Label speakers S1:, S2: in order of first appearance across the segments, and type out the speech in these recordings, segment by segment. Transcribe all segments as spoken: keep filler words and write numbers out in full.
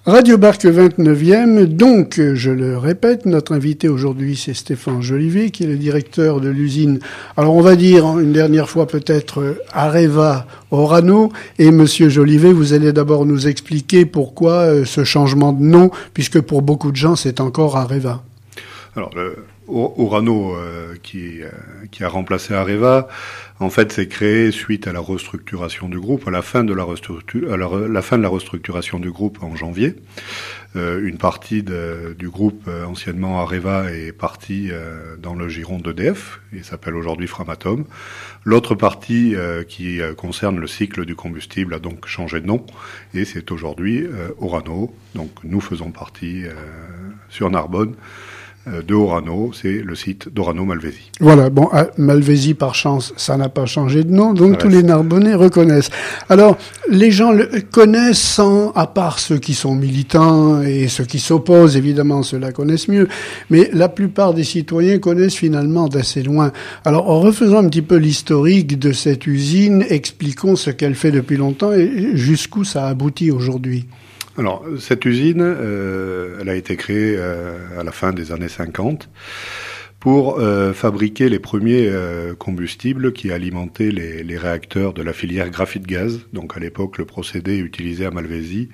S1: Radio Barque vingt-neuvième, donc, je le répète, notre invité aujourd'hui, c'est Stéphane Jolivet, qui est le directeur de l'usine, alors on va dire une dernière fois peut-être Areva Orano, et Monsieur Jolivet, vous allez d'abord nous expliquer pourquoi ce changement de nom, puisque pour beaucoup de gens, c'est encore Areva.
S2: Alors, le Orano, euh, qui, euh, qui a remplacé Areva, en fait, c'est créé suite à la restructuration du groupe, à la fin de la, restructu- à la, la, fin de la restructuration du groupe en janvier. Euh, une partie de, du groupe, euh, anciennement Areva, est partie euh, dans le giron d'E D F, et s'appelle aujourd'hui Framatome. L'autre partie, euh, qui euh, concerne le cycle du combustible, a donc changé de nom, et c'est aujourd'hui euh, Orano. Donc, nous faisons partie, euh, sur Narbonne, de Orano, c'est le site d'Orano Malvézy.
S1: Voilà, bon, Malvézy, par chance, ça n'a pas changé de nom, donc tous les Narbonnais reconnaissent. Alors, les gens le connaissent sans, à part ceux qui sont militants et ceux qui s'opposent, évidemment, ceux-là connaissent mieux, mais la plupart des citoyens connaissent finalement d'assez loin. Alors, en refaisant un petit peu l'historique de cette usine, expliquons ce qu'elle fait depuis longtemps et jusqu'où ça aboutit aujourd'hui.
S2: Alors, cette usine, euh, elle a été créée euh, à la fin des années cinquante pour euh, fabriquer les premiers euh, combustibles qui alimentaient les, les réacteurs de la filière graphite-gaz. Donc, à l'époque, le procédé utilisé à Malvézy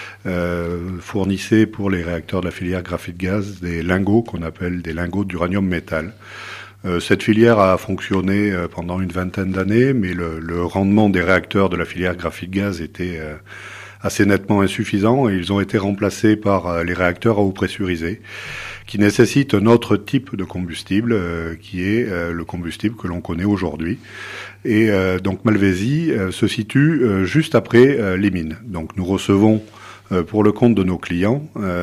S2: euh, fournissait pour les réacteurs de la filière graphite-gaz des lingots qu'on appelle des lingots d'uranium-métal. Euh, cette filière a fonctionné euh, pendant une vingtaine d'années, mais le, le rendement des réacteurs de la filière graphite-gaz était euh, assez nettement insuffisants et ils ont été remplacés par les réacteurs à eau pressurisée qui nécessitent un autre type de combustible euh, qui est euh, le combustible que l'on connaît aujourd'hui. Et euh, donc Malvézy euh, se situe euh, juste après euh, les mines. Donc nous recevons euh, pour le compte de nos clients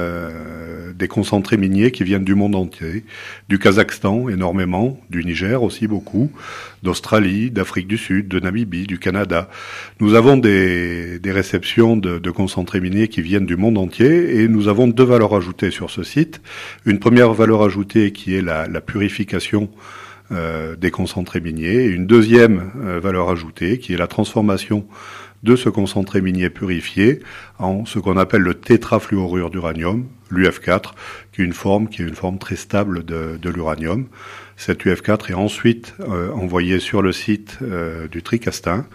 S2: euh, des concentrés miniers qui viennent du monde entier, du Kazakhstan énormément, du Niger aussi beaucoup, d'Australie, d'Afrique du Sud, de Namibie, du Canada. Nous avons des, des réceptions de, de concentrés miniers qui viennent du monde entier et nous avons deux valeurs ajoutées sur ce site. Une première valeur ajoutée qui est la, la purification euh, des concentrés miniers et une deuxième euh, valeur ajoutée qui est la transformation de ce concentré minier purifié en ce qu'on appelle le tétrafluorure d'uranium, l'U F quatre, qui est une forme qui est une forme très stable de, de l'uranium. Cet U F quatre est ensuite euh, envoyé sur le site euh, du Tricastin,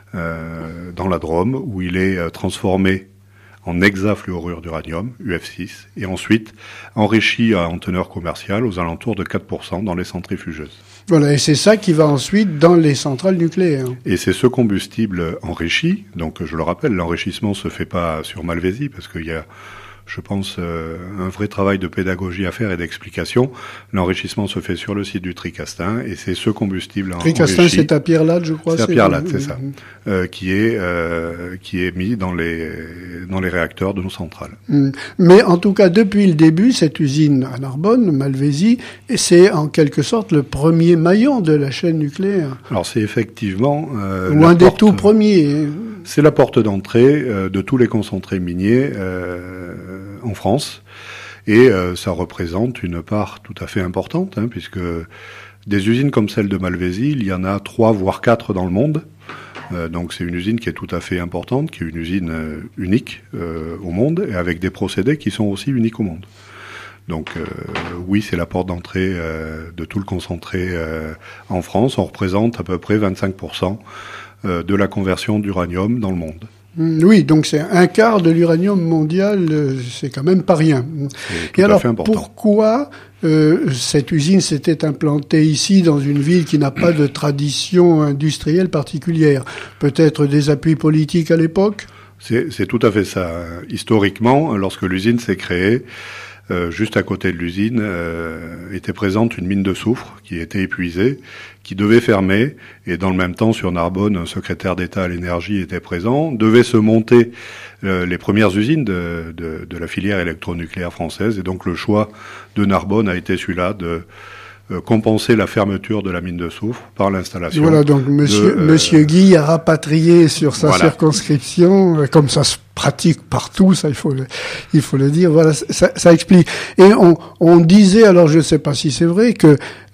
S2: euh, dans la Drôme, où il est euh, transformé en hexafluorure d'uranium, U F six, et ensuite enrichi en teneur commerciale aux alentours de quatre pour cent dans les centrifugeuses.
S1: Voilà, et c'est ça qui va ensuite dans les centrales nucléaires.
S2: Et c'est ce combustible enrichi, donc je le rappelle, l'enrichissement se fait pas sur Malvézy, parce qu'il y a, je pense, euh, un vrai travail de pédagogie à faire et d'explication. L'enrichissement se fait sur le site du Tricastin, et c'est ce combustible
S1: Tricastin,
S2: enrichi.
S1: c'est à Pierre-Latte, je crois.
S2: C'est à Pierre-Latte, c'est ça. Euh, qui est euh, qui est mis dans les dans les réacteurs de nos centrales.
S1: Mais en tout cas, depuis le début, cette usine à Narbonne, Malvézy, c'est en quelque sorte le premier maillon de la chaîne nucléaire.
S2: Alors c'est effectivement euh,
S1: ou un des tout premiers.
S2: C'est la porte d'entrée euh, de tous les concentrés miniers euh, en France, et euh, ça représente une part tout à fait importante, hein, puisque des usines comme celle de Malvézy, il y en a trois voire quatre dans le monde. Euh, donc c'est une usine qui est tout à fait importante, qui est une usine euh, unique euh, au monde, et avec des procédés qui sont aussi uniques au monde. Donc euh, oui, c'est la porte d'entrée euh, de tout le concentré euh, en France. On représente à peu près vingt-cinq pour cent euh, de la conversion d'uranium dans le monde.
S1: Oui, donc c'est un quart de l'uranium mondial, c'est quand même pas rien. Et alors, pourquoi euh, cette usine s'était implantée ici, dans une ville qui n'a pas de tradition industrielle particulière? Peut-être des appuis politiques à l'époque?
S2: C'est, c'est tout à fait ça. Historiquement, lorsque l'usine s'est créée, Euh, juste à côté de l'usine, euh, était présente une mine de soufre qui était épuisée, qui devait fermer, et dans le même temps, sur Narbonne, un secrétaire d'État à l'énergie était présent, devait se monter euh, les premières usines de, de, de la filière électronucléaire française, et donc le choix de Narbonne a été celui-là de euh, compenser la fermeture de la mine de soufre par l'installation.
S1: Voilà, donc monsieur, de, euh, monsieur Guy a rapatrié sur sa voilà. circonscription, euh, comme ça se pratique partout, ça il faut le, il faut le dire. Voilà, ça, ça explique. Et on, on disait, alors je ne sais pas si c'est vrai, que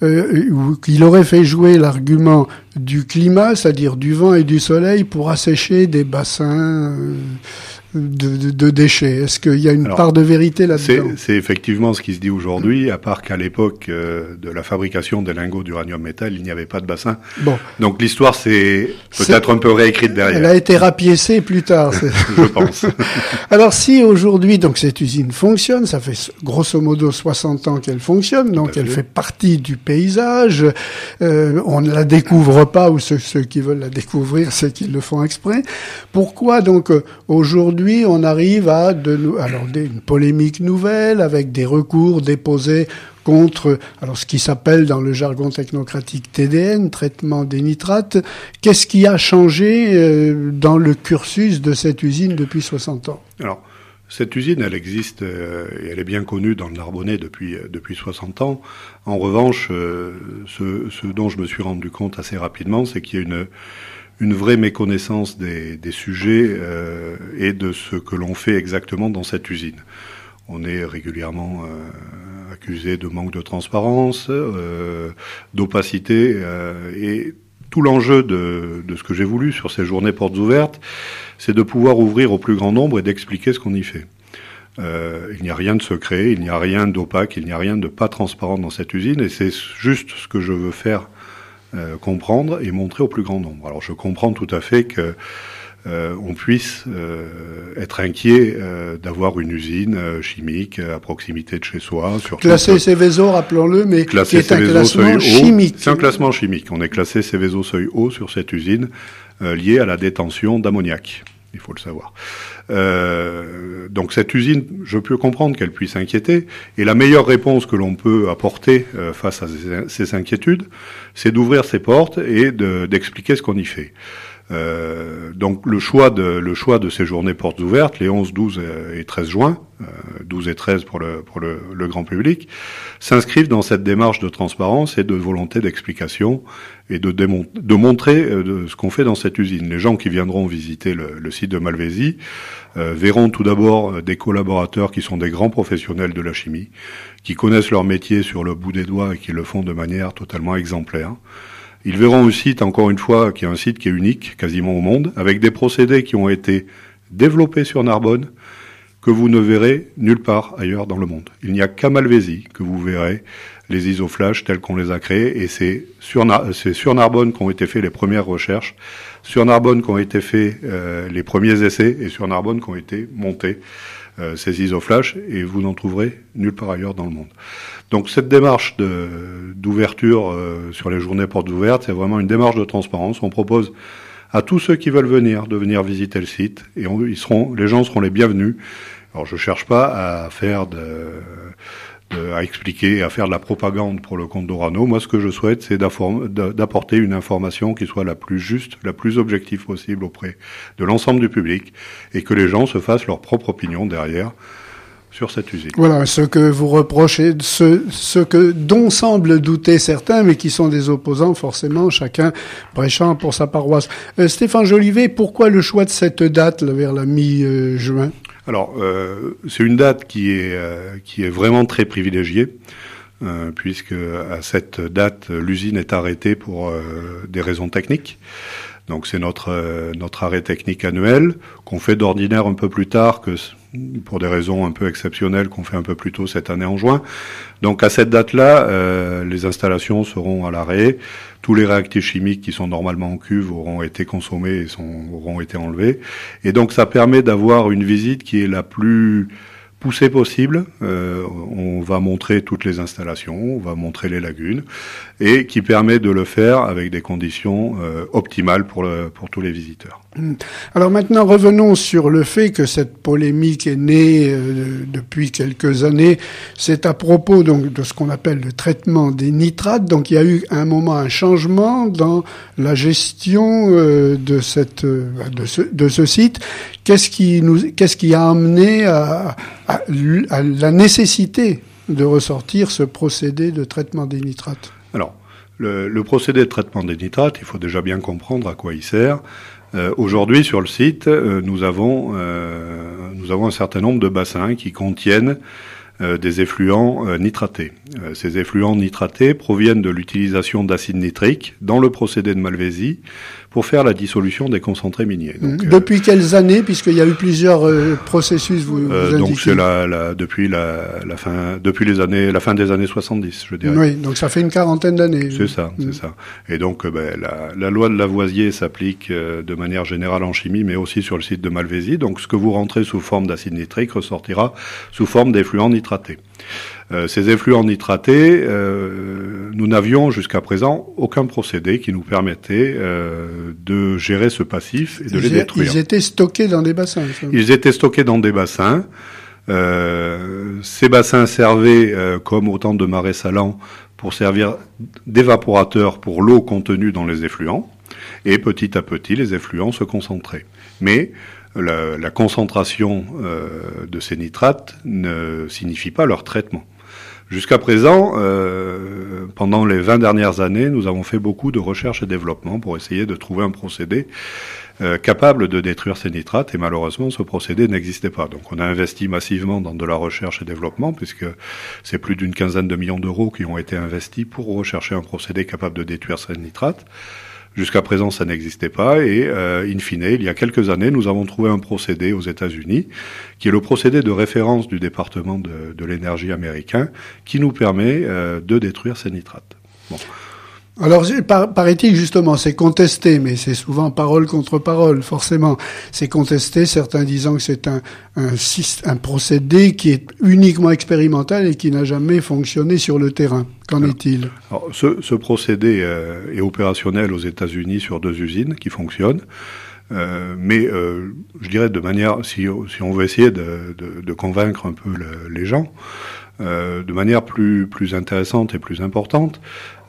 S1: euh, qu'il aurait fait jouer l'argument du climat, c'est-à-dire du vent et du soleil, pour assécher des bassins. Euh, de, de, de déchets. Est-ce qu'il y a une
S2: Alors,
S1: part de vérité là-dedans?
S2: C'est, c'est effectivement ce qui se dit aujourd'hui, à part qu'à l'époque euh, de la fabrication des lingots d'uranium métal, il n'y avait pas de bassin.
S1: Bon.
S2: Donc l'histoire c'est peut-être
S1: c'est...
S2: un peu réécrite derrière.
S1: Elle a été rapiécée plus tard.
S2: Je pense.
S1: Alors si aujourd'hui donc cette usine fonctionne, ça fait grosso modo soixante ans qu'elle fonctionne, donc elle fait partie du paysage. Euh, on ne la découvre pas, ou ceux, ceux qui veulent la découvrir, c'est qu'ils le font exprès. Pourquoi donc euh, aujourd'hui on arrive à de nou- alors des, une polémique nouvelle avec des recours déposés contre alors ce qui s'appelle dans le jargon technocratique T D N, traitement des nitrates. Qu'est-ce qui a changé euh, dans le cursus de cette usine depuis soixante ans?
S2: Alors, cette usine, elle existe euh, et elle est bien connue dans le Narbonnais depuis euh, depuis soixante ans. En revanche, euh, ce, ce dont je me suis rendu compte assez rapidement, c'est qu'il y a une une vraie méconnaissance des, des sujets euh, et de ce que l'on fait exactement dans cette usine. On est régulièrement euh, accusé de manque de transparence, euh, d'opacité, euh, et tout l'enjeu de, de ce que j'ai voulu sur ces journées portes ouvertes, c'est de pouvoir ouvrir au plus grand nombre et d'expliquer ce qu'on y fait. Euh, il n'y a rien de secret, il n'y a rien d'opaque, il n'y a rien de pas transparent dans cette usine, et c'est juste ce que je veux faire euh, comprendre et montrer au plus grand nombre. Alors je comprends tout à fait que euh, on puisse euh, être inquiet euh, d'avoir une usine euh, chimique à proximité de chez soi.
S1: Classé Seveso, rappelons-le, mais
S2: classé
S1: qui est un
S2: Seveso
S1: classement chimique.
S2: C'est un classement chimique. On est classé Seveso seuil haut sur cette usine euh, liée à la détention d'ammoniac. Il faut le savoir. Euh, donc cette usine, je peux comprendre qu'elle puisse inquiéter, et la meilleure réponse que l'on peut apporter euh, face à ces, ces inquiétudes, c'est d'ouvrir ses portes et de, d'expliquer ce qu'on y fait. Euh, donc le choix de le choix de ces journées portes ouvertes, les onze, douze et treize juin, euh, douze et treize pour le pour le, le grand public, s'inscrivent dans cette démarche de transparence et de volonté d'explication et de démon- de montrer euh, de ce qu'on fait dans cette usine. Les gens qui viendront visiter le, le site de Malvézy euh, verront tout d'abord des collaborateurs qui sont des grands professionnels de la chimie, qui connaissent leur métier sur le bout des doigts et qui le font de manière totalement exemplaire. Ils verront un site, encore une fois, qui est un site qui est unique, quasiment au monde, avec des procédés qui ont été développés sur Narbonne, que vous ne verrez nulle part ailleurs dans le monde. Il n'y a qu'à Malvézy que vous verrez les isoflash tels qu'on les a créés, et c'est sur, Nar- c'est sur Narbonne qu'ont été faites les premières recherches, sur Narbonne qu'ont été faits euh, les premiers essais, et sur Narbonne qu'ont été montés euh, ces isoflash, et vous n'en trouverez nulle part ailleurs dans le monde. Donc cette démarche de, d'ouverture euh, sur les journées portes ouvertes, c'est vraiment une démarche de transparence. On propose à tous ceux qui veulent venir de venir visiter le site, et on, ils seront, les gens seront les bienvenus. Alors je cherche pas à faire de, de à expliquer, à faire de la propagande pour le compte d'Orano. Moi, ce que je souhaite, c'est d'apporter une information qui soit la plus juste, la plus objective possible auprès de l'ensemble du public, et que les gens se fassent leur propre opinion derrière sur cette usine.
S1: Voilà, ce que vous reprochez, ce, ce que dont semblent douter certains, mais qui sont des opposants, forcément, chacun prêchant pour sa paroisse. Euh, Stéphane Jolivet, pourquoi le choix de cette date, là, vers la mi-juin?
S2: Alors, euh, c'est une date qui est euh, qui est vraiment très privilégiée, euh, puisque à cette date, l'usine est arrêtée pour euh, des raisons techniques. Donc, c'est notre euh, notre arrêt technique annuel qu'on fait d'ordinaire un peu plus tard que pour des raisons un peu exceptionnelles qu'on fait un peu plus tôt cette année en juin. Donc à cette date-là, euh, les installations seront à l'arrêt. Tous les réactifs chimiques qui sont normalement en cuve auront été consommés et sont, auront été enlevés. Et donc ça permet d'avoir une visite qui est la plus poussée possible. Euh, on va montrer toutes les installations, on va montrer les lagunes, et qui permet de le faire avec des conditions euh, optimales pour, le, pour tous les visiteurs.
S1: Alors maintenant, revenons sur le fait que cette polémique est née euh, depuis quelques années. C'est à propos donc de ce qu'on appelle le traitement des nitrates. Donc il y a eu à un moment un changement dans la gestion euh, de cette euh, de ce de ce site. Qu'est-ce qui nous qu'est-ce qui a amené à, à, à la nécessité de ressortir ce procédé de traitement des nitrates?
S2: Alors, le, le procédé de traitement des nitrates, il faut déjà bien comprendre à quoi il sert. Euh, aujourd'hui, sur le site, euh, nous avons euh, nous avons un certain nombre de bassins qui contiennent euh, des effluents euh, nitratés. Euh, ces effluents nitratés proviennent de l'utilisation d'acide nitrique dans le procédé de Malvézy pour faire la dissolution des concentrés miniers.
S1: Donc, depuis euh, quelles années, puisqu'il y a eu plusieurs euh, processus, vous,
S2: euh,
S1: vous
S2: donc c'est la, la, depuis la, la fin, depuis les années, la fin des années soixante-dix, je dirais.
S1: Oui, donc ça fait une quarantaine d'années.
S2: C'est ça, mmh. c'est ça. Et donc, euh, ben, la, la loi de Lavoisier s'applique euh, de manière générale en chimie, mais aussi sur le site de Malvézy. Donc, ce que vous rentrez sous forme d'acide nitrique ressortira sous forme d'effluents nitratés. Euh, ces effluents nitratés, euh, nous n'avions jusqu'à présent aucun procédé qui nous permettait euh, de gérer ce passif et de
S1: ils
S2: les détruire.
S1: Ils étaient stockés dans des bassins. Ça.
S2: Ils étaient stockés dans des bassins. Euh, ces bassins servaient, euh, comme autant de marais salants, pour servir d'évaporateur pour l'eau contenue dans les effluents. Et petit à petit, les effluents se concentraient. Mais la, la concentration euh, de ces nitrates ne signifie pas leur traitement. Jusqu'à présent, euh, pendant les vingt dernières années, nous avons fait beaucoup de recherche et développement pour essayer de trouver un procédé euh, capable de détruire ces nitrates, et malheureusement, ce procédé n'existait pas. Donc on a investi massivement dans de la recherche et développement, puisque c'est plus d'une quinzaine de millions d'euros qui ont été investis pour rechercher un procédé capable de détruire ces nitrates. Jusqu'à présent, ça n'existait pas et, euh, in fine, il y a quelques années, nous avons trouvé un procédé aux États-Unis, qui est le procédé de référence du département de, de l'énergie américain, qui nous permet euh, de détruire ces nitrates. Bon.
S1: Alors, par, paraît-il, justement, c'est contesté, mais c'est souvent parole contre parole, forcément. C'est contesté, certains disant que c'est un, un, un procédé qui est uniquement expérimental et qui n'a jamais fonctionné sur le terrain. Qu'en alors, est-il
S2: alors, ce, ce procédé euh, est opérationnel aux États-Unis sur deux usines qui fonctionnent. Euh, mais euh, je dirais de manière, si, si on veut essayer de, de, de convaincre un peu le, les gens, euh, de manière plus, plus intéressante et plus importante,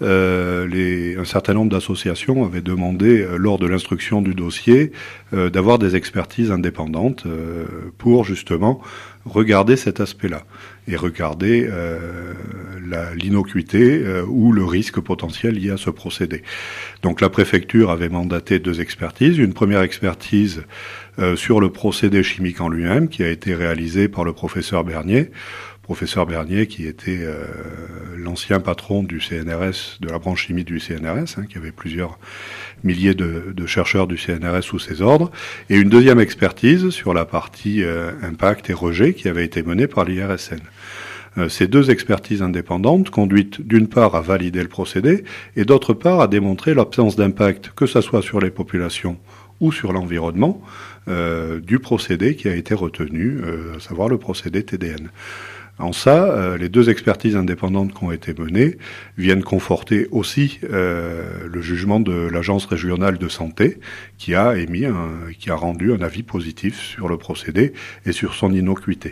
S2: euh, les, un certain nombre d'associations avaient demandé, euh, lors de l'instruction du dossier, euh, d'avoir des expertises indépendantes euh, pour justement regarder cet aspect-là et regarder euh, la, l'innocuité euh, ou le risque potentiel lié à ce procédé. Donc la préfecture avait mandaté deux expertises. Une première expertise euh, sur le procédé chimique en lui-même, qui a été réalisée par le professeur Bernier. Professeur Bernier qui était euh, l'ancien patron du C N R S, de la branche chimie du C N R S, hein, qui avait plusieurs milliers de, de chercheurs du C N R S sous ses ordres, et une deuxième expertise sur la partie euh, impact et rejet qui avait été menée par l'I R S N. Euh, ces deux expertises indépendantes conduites d'une part à valider le procédé et d'autre part à démontrer l'absence d'impact, que ce soit sur les populations ou sur l'environnement, euh, du procédé qui a été retenu, euh, à savoir le procédé T D N. En ça, euh, les deux expertises indépendantes qui ont été menées viennent conforter aussi euh, le jugement de l'Agence régionale de santé qui a émis, un, qui a rendu un avis positif sur le procédé et sur son innocuité.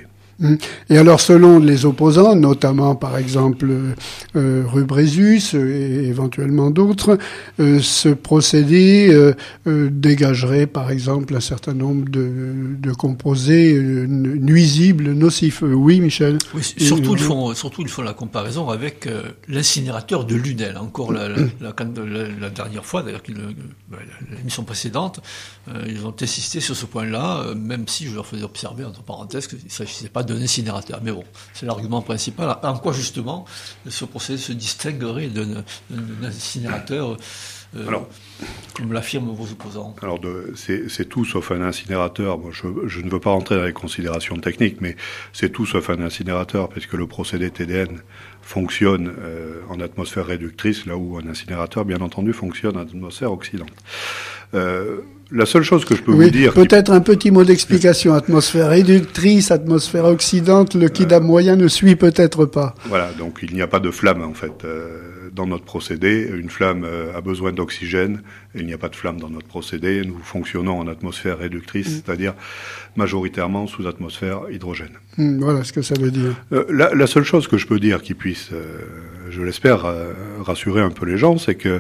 S1: Et alors, selon les opposants, notamment par exemple euh, Rubrésus et éventuellement d'autres, euh, ce procédé euh, euh, dégagerait par exemple un certain nombre de, de composés euh, nuisibles, nocifs. Oui, Michel.
S3: Oui, surtout ils font surtout ils font la comparaison avec euh, l'incinérateur de Lunel. Encore la, la, la, la, la dernière fois, d'ailleurs, l'émission précédente, euh, ils ont insisté sur ce point-là, euh, même si je leur faisais observer entre parenthèses qu'il ne s'agissait pas d'un incinérateur. Mais bon, c'est l'argument principal. En quoi, justement, ce procédé se distinguerait d'un, d'un incinérateur, euh, alors, comme l'affirment vos opposants?
S2: Alors, de, c'est, c'est tout sauf un incinérateur. Moi, je, je ne veux pas rentrer dans les considérations techniques, mais c'est tout sauf un incinérateur, puisque le procédé T D N fonctionne euh, en atmosphère réductrice, là où un incinérateur, bien entendu, fonctionne en atmosphère oxydante. Euh, la seule chose que je peux
S1: oui,
S2: vous dire...
S1: Peut-être qui... un petit mot d'explication. Atmosphère réductrice, atmosphère oxydante, le Kidam euh, moyen ne suit peut-être pas.
S2: Voilà, donc il n'y a pas de flamme, en fait, euh, dans notre procédé. Une flamme euh, a besoin d'oxygène, et il n'y a pas de flamme dans notre procédé. Nous fonctionnons en atmosphère réductrice, mmh. c'est-à-dire majoritairement sous atmosphère hydrogène.
S1: Mmh, voilà ce que ça veut dire.
S2: Euh, la, la seule chose que je peux dire qui puisse, euh, je l'espère, euh, rassurer un peu les gens, c'est que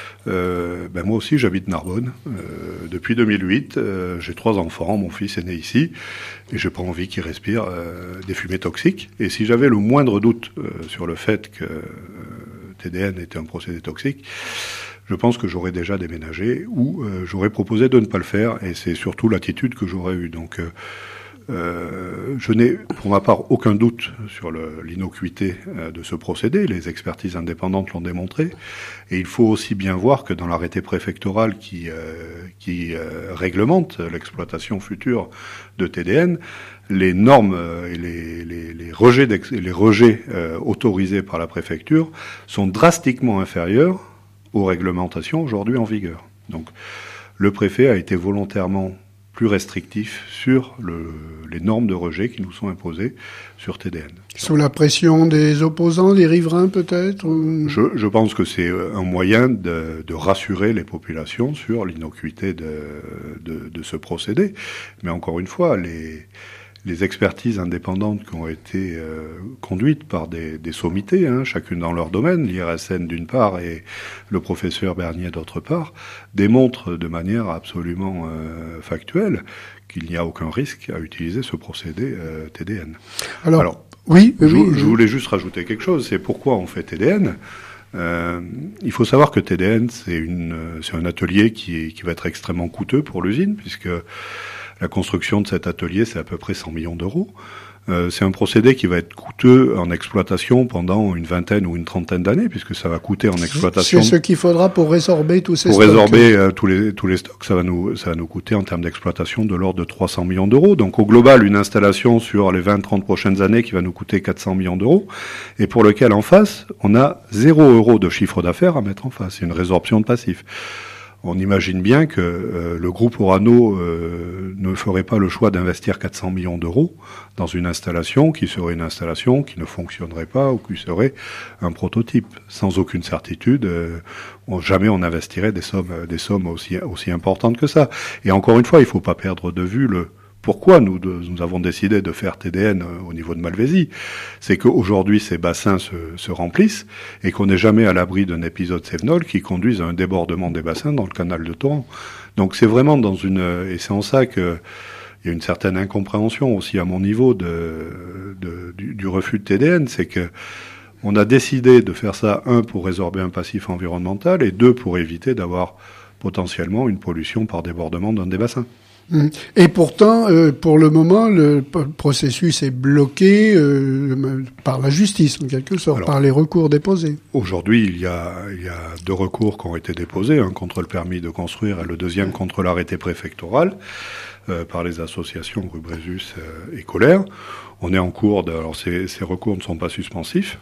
S2: Euh, ben moi aussi j'habite Narbonne euh, depuis deux mille huit, euh, j'ai trois enfants, mon fils est né ici et j'ai pas envie qu'il respire euh, des fumées toxiques, et si j'avais le moindre doute euh, sur le fait que euh, T D N était un procédé toxique, je pense que j'aurais déjà déménagé ou euh, j'aurais proposé de ne pas le faire, et c'est surtout l'attitude que j'aurais eue. Donc euh, euh, je n'ai pour ma part aucun doute sur le, l'innocuité euh, de ce procédé. Les expertises indépendantes l'ont démontré. Et il faut aussi bien voir que dans l'arrêté préfectoral qui, euh, qui euh, réglemente l'exploitation future de T D N, les normes et les, les, les rejets, les rejets euh, autorisés par la préfecture sont drastiquement inférieurs aux réglementations aujourd'hui en vigueur. Donc, le préfet a été volontairement plus restrictif sur le, les normes de rejet qui nous sont imposées sur T D N.
S1: Sous la pression des opposants, des riverains peut-être ou...
S2: je, je pense que c'est un moyen de, de rassurer les populations sur l'innocuité de, de, de ce procédé. Mais encore une fois, les... Les expertises indépendantes qui ont été euh, conduites par des, des sommités, hein, chacune dans leur domaine, l'I R S N d'une part et le professeur Bernier d'autre part, démontrent de manière absolument euh, factuelle qu'il n'y a aucun risque à utiliser ce procédé euh, T D N.
S1: Alors,
S2: Alors
S1: oui,
S2: je,
S1: oui,
S2: je voulais juste rajouter quelque chose, c'est pourquoi on fait T D N. Euh, il faut savoir que T D N, c'est, une, c'est un atelier qui, est, qui va être extrêmement coûteux pour l'usine, puisque la construction de cet atelier, c'est à peu près cent millions d'euros. Euh, c'est un procédé qui va être coûteux en exploitation pendant une vingtaine ou une trentaine d'années, puisque ça va coûter en exploitation.
S1: C'est ce qu'il faudra pour résorber tous ces
S2: pour
S1: stocks.
S2: Pour résorber euh, tous les tous les stocks, ça va nous ça va nous coûter en termes d'exploitation de l'ordre de trois cents millions d'euros. Donc au global, une installation sur les vingt trente prochaines années qui va nous coûter quatre cents millions d'euros, et pour lequel en face, on a zéro euro de chiffre d'affaires à mettre en face. C'est une résorption de passif. On imagine bien que euh, le groupe Orano euh, ne ferait pas le choix d'investir quatre cents millions d'euros dans une installation qui serait une installation qui ne fonctionnerait pas ou qui serait un prototype. Sans aucune certitude, euh, on, jamais on investirait des sommes, des sommes aussi, aussi importantes que ça. Et encore une fois, il ne faut pas perdre de vue le pourquoi nous, de, nous avons décidé de faire T D N au niveau de Malvézy. C'est qu'aujourd'hui, ces bassins se, se remplissent et qu'on n'est jamais à l'abri d'un épisode Cévenol qui conduise à un débordement des bassins dans le canal de Torrent. Donc c'est vraiment dans une... Et c'est en ça que il y a une certaine incompréhension aussi à mon niveau de, de, du, du refus de T D N. C'est que on a décidé de faire ça, un, pour résorber un passif environnemental et deux, pour éviter d'avoir potentiellement une pollution par débordement d'un des bassins.
S1: Et pourtant, euh, pour le moment, le p- processus est bloqué euh, par la justice, en quelque sorte, Alors, par les recours déposés.
S2: Aujourd'hui, il y a, il y a deux recours qui ont été déposés, un contre le permis de construire et le deuxième contre l'arrêté préfectoral euh, par les associations Rubrésus euh, et Colère. On est en cours, de, alors ces, ces recours ne sont pas suspensifs.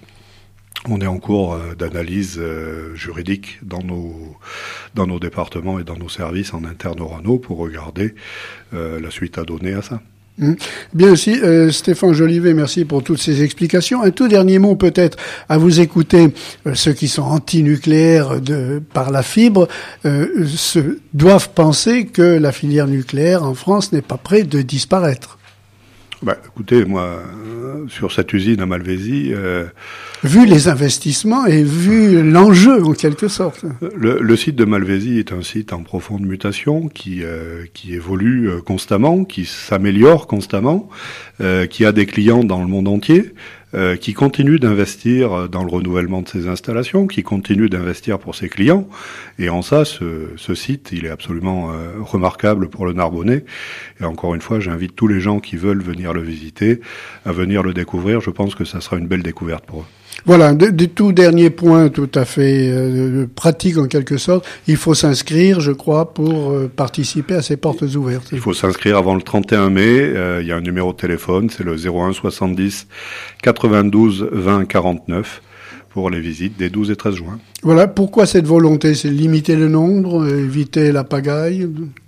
S2: On est en cours euh, d'analyse euh, juridique dans nos dans nos départements et dans nos services en interne Orano pour regarder euh, la suite à donner à ça.
S1: Mmh. Bien aussi, euh, Stéphane Jolivet, merci pour toutes ces explications. Un tout dernier mot peut-être à vous écouter. Euh, ceux qui sont anti-nucléaires de, par la fibre euh, se, doivent penser que la filière nucléaire en France n'est pas près de disparaître.
S2: Bah, écoutez, moi, euh, sur cette usine à Malvézy... Euh,
S1: vu les investissements et vu l'enjeu, en quelque sorte.
S2: Le, le site de Malvézy est un site en profonde mutation qui, euh, qui évolue euh, constamment, qui s'améliore constamment, euh, qui a des clients dans le monde entier, euh, qui continue d'investir dans le renouvellement de ses installations, qui continue d'investir pour ses clients. Et en ça, ce, ce site, il est absolument euh, remarquable pour le Narbonnais. Et encore une fois, j'invite tous les gens qui veulent venir le visiter à venir le découvrir. Je pense que ça sera une belle découverte pour eux.
S1: Voilà, des de tout derniers points tout à fait euh, pratiques en quelque sorte. Il faut s'inscrire, je crois, pour euh, participer à ces portes ouvertes.
S2: Il faut s'inscrire avant le trente et un mai. Euh, il y a un numéro de téléphone, c'est le zéro un soixante-dix quatre-vingt-douze vingt quarante-neuf pour les visites des douze et treize juin. Voilà,
S1: pourquoi cette volonté? C'est limiter le nombre, éviter la pagaille?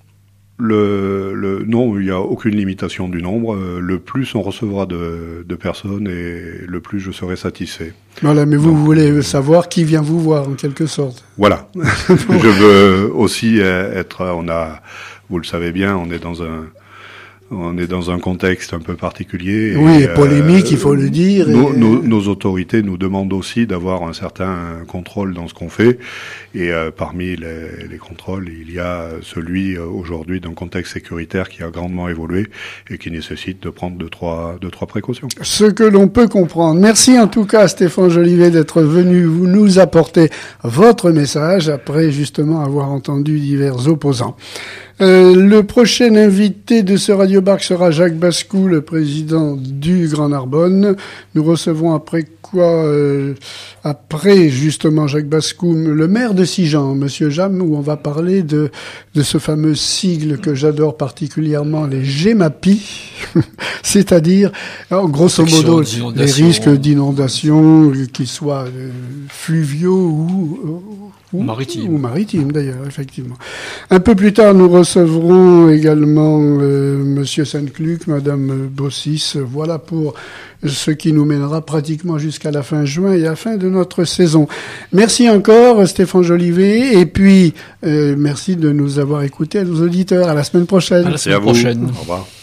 S2: Le, le, non, il n'y a aucune limitation du nombre. Le plus on recevra de, de personnes et le plus je serai satisfait.
S1: Voilà, mais vous
S2: Donc,
S1: voulez euh, savoir qui vient vous voir, en quelque sorte.
S2: Voilà. Je veux aussi être, on a, vous le savez bien, on est dans un, on est dans un contexte un peu particulier.
S1: Oui, et
S2: euh,
S1: polémique, il faut le dire.
S2: Nos,
S1: et...
S2: nos, nos autorités nous demandent aussi d'avoir un certain contrôle dans ce qu'on fait. Et euh, parmi les, les contrôles, il y a celui euh, aujourd'hui d'un contexte sécuritaire qui a grandement évolué et qui nécessite de prendre deux, trois, deux, trois précautions.
S1: Ce que l'on peut comprendre. Merci en tout cas, Stéphane Jolivet, d'être venu vous nous apporter votre message après justement avoir entendu divers opposants. Euh, le prochain invité de ce Radio Bar sera Jacques Bascou, le président du Grand Narbonne. Nous recevrons après quoi, euh, après justement Jacques Bascou, le maire de Sigean, Monsieur Jam, où on va parler de de ce fameux sigle que j'adore particulièrement, les GEMAPI, c'est-à-dire, alors, grosso modo, les risques d'inondation, qu'ils soient euh, fluviaux ou
S3: Ou maritime.
S1: Ou maritime, d'ailleurs, effectivement. Un peu plus tard, nous recevrons également euh, Monsieur Saint-Cluc, Madame Bossis. Voilà pour ce qui nous mènera pratiquement jusqu'à la fin juin et à la fin de notre saison. Merci encore, Stéphane Jolivet. Et puis, euh, merci de nous avoir écoutés, à nos auditeurs. À la semaine prochaine.
S3: À la semaine prochaine. Au revoir.